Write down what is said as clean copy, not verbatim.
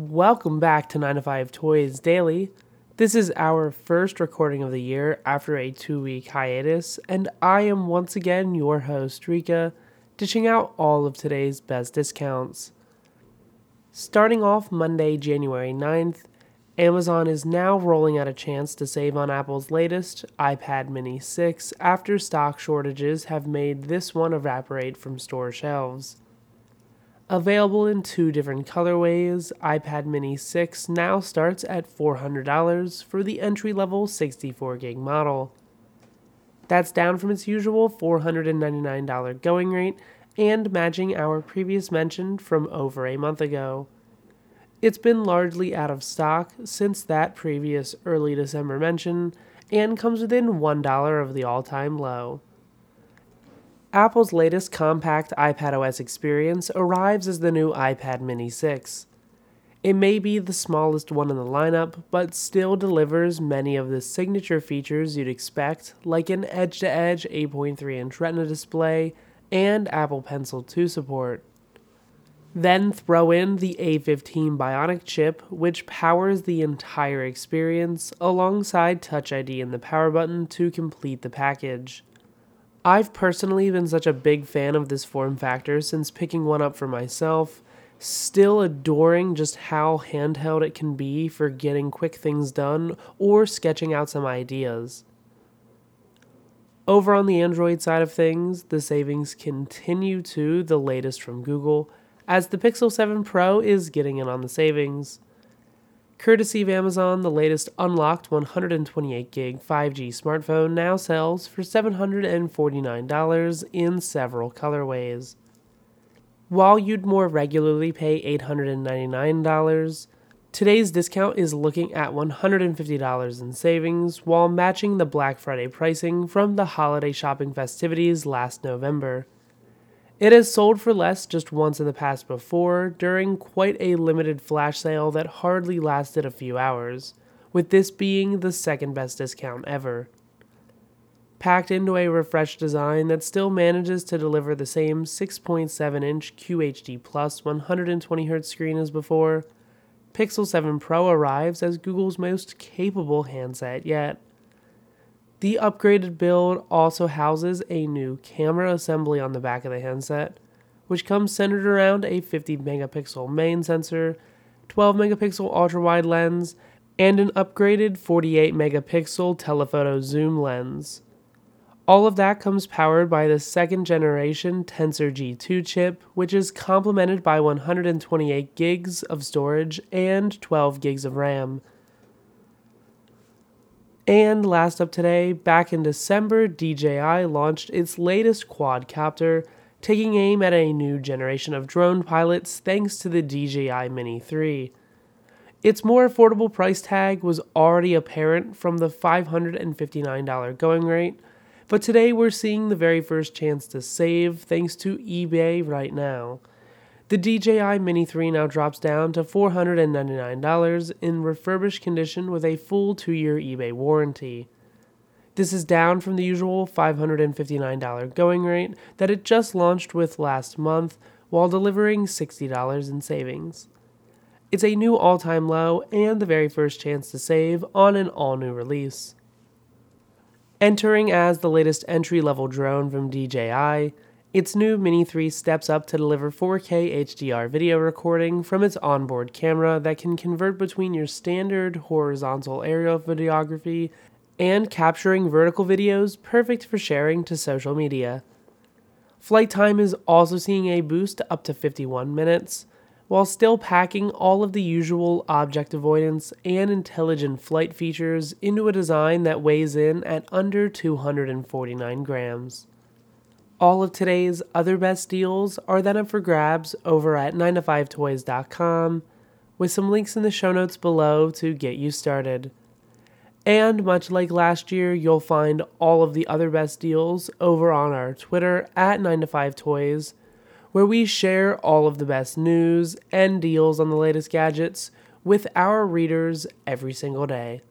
Welcome back to 9 to 5 Toys Daily. This is our first recording of the year after a 2-week hiatus, and I am once again your host, Rika, dishing out all of today's best discounts. Starting off Monday, January 9th, Amazon is now rolling out a chance to save on Apple's latest iPad mini 6 after stock shortages have made this one evaporate from store shelves. Available in 2 different colorways, iPad mini 6 now starts at $400 for the entry-level 64GB model. That's down from its usual $499 going rate and matching our previous mention from over a month ago. It's been largely out of stock since that previous early December mention and comes within $1 of the all-time low. Apple's latest compact iPadOS experience arrives as the new iPad mini 6. It may be the smallest one in the lineup, but still delivers many of the signature features you'd expect, like an edge-to-edge 8.3-inch Retina display and Apple Pencil 2 support. Then throw in the A15 Bionic chip, which powers the entire experience, alongside Touch ID and the power button to complete the package. I've personally been such a big fan of this form factor since picking one up for myself, still adoring just how handheld it can be for getting quick things done or sketching out some ideas. Over on the Android side of things, the savings continue to the latest from Google, as the Pixel 7 Pro is getting in on the savings. Courtesy of Amazon, the latest unlocked 128GB 5G smartphone now sells for $749 in several colorways. While you'd more regularly pay $899, today's discount is looking at $150 in savings while matching the Black Friday pricing from the holiday shopping festivities last November. It has sold for less just once in the past before, during quite a limited flash sale that hardly lasted a few hours, with this being the second best discount ever. Packed into a refreshed design that still manages to deliver the same 6.7-inch QHD Plus 120Hz screen as before, Pixel 7 Pro arrives as Google's most capable handset yet. The upgraded build also houses a new camera assembly on the back of the handset, which comes centered around a 50-megapixel main sensor, 12-megapixel ultra-wide lens, and an upgraded 48-megapixel telephoto zoom lens. All of that comes powered by the second-generation Tensor G2 chip, which is complemented by 128 gigs of storage and 12 gigs of RAM. And last up today, back in December, DJI launched its latest quadcopter, taking aim at a new generation of drone pilots thanks to the DJI Mini 3. Its more affordable price tag was already apparent from the $559 going rate, but today we're seeing the very first chance to save thanks to eBay right now. The DJI Mini 3 now drops down to $499 in refurbished condition with a full 2-year eBay warranty. This is down from the usual $559 going rate that it just launched with last month, while delivering $60 in savings. It's a new all-time low and the very first chance to save on an all-new release. Entering as the latest entry-level drone from DJI, its new Mini 3 steps up to deliver 4K HDR video recording from its onboard camera that can convert between your standard horizontal aerial videography and capturing vertical videos perfect for sharing to social media. Flight time is also seeing a boost up to 51 minutes, while still packing all of the usual object avoidance and intelligent flight features into a design that weighs in at under 249 grams. All of today's other best deals are then up for grabs over at 9to5toys.com, with some links in the show notes below to get you started. And much like last year, you'll find all of the other best deals over on our Twitter at 9to5toys, where we share all of the best news and deals on the latest gadgets with our readers every single day.